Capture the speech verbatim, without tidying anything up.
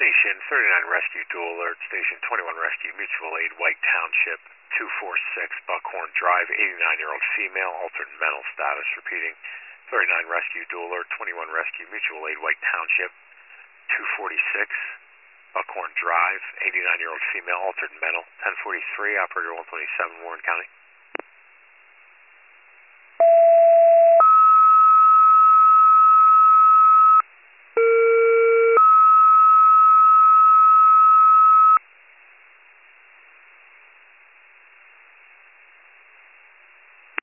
Station thirty-nine Rescue Dual Alert, Station twenty-one Rescue Mutual Aid, White Township, two forty-six Buckhorn Drive, eighty-nine-year-old female, altered mental status. Repeating, thirty-nine Rescue Dual Alert, twenty-one Rescue Mutual Aid, White Township, two forty-six Buckhorn Drive, eighty-nine-year-old female, altered mental, ten forty-three, operator one twenty-seven, Warren County.